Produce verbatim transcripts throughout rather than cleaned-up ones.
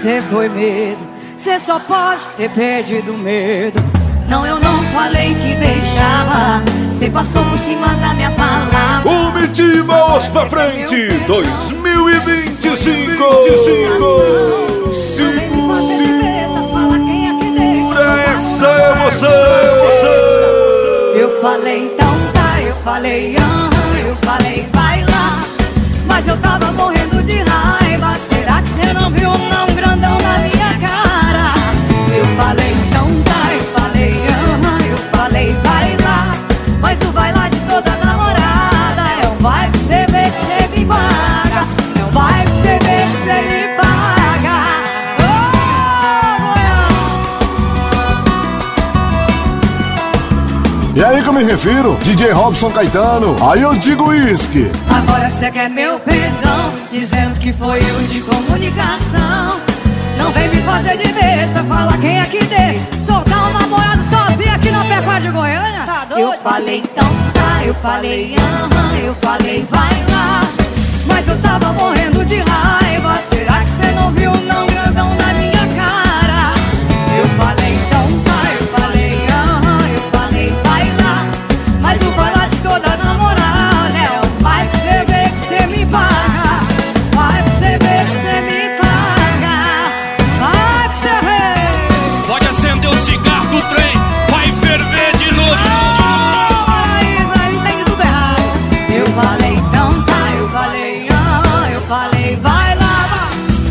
cê foi mesmo. Cê só pode ter perdido o medo. Não, eu não falei que deixava. Cê passou por cima da minha palavra. O Mitimaos pra frente dois mil e vinte e cinco. Segura essa emoção. Eu falei então tá, eu falei aham, eu falei vai lá. Mas eu tava morrendo de raiva. Será que cê não viu não grandão na minha cara? Eu falei então tá, eu falei aham, eu falei vai lá. Mas o vai lá de toda namorada é um vai pra cê ver que cê me paga. É um vai pra cê ver que cê me paga. E aí que eu me refiro, D J Robson Caetano, aí eu digo uísque. Agora cê quer meu perdão, dizendo que foi erro de comunicação. Não vem me fazer de besta, fala quem é que deixa soltar um namorado sozinho aqui na Pecuária de Goiânia. Tá doido? Eu falei então tá, eu falei aham, eu falei vai lá. Mas eu tava morrendo de raiva. Será que cê não viu não grandão na minha cara? Eu falei então tá, eu falei aham, eu falei vai lá. Mas o vai lá de toda namorada é um vai pra cê ver que cê me paga. Vai pra cê ver que cê me paga. Vai pra cê ver. Pode acender o cigarro do trem, vai ferver de novo. Ah, Paraíso, aí tem tudo errado. Eu falei então tá, eu falei aham, eu falei vai lá, vai.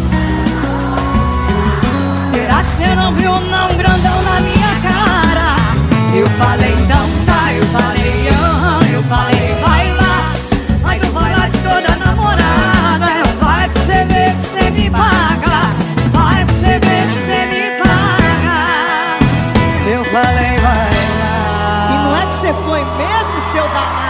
Será que cê não viu não grandão na minha cara? Eu falei então tá, eu falei aham, eu falei vai lá. Mas eu vai lá de toda namorada é um vai pra cê ver que cê me paga. Vai pra cê ver que cê me paga. Eu falei vai lá. E não é que cê foi mesmo, seu danado?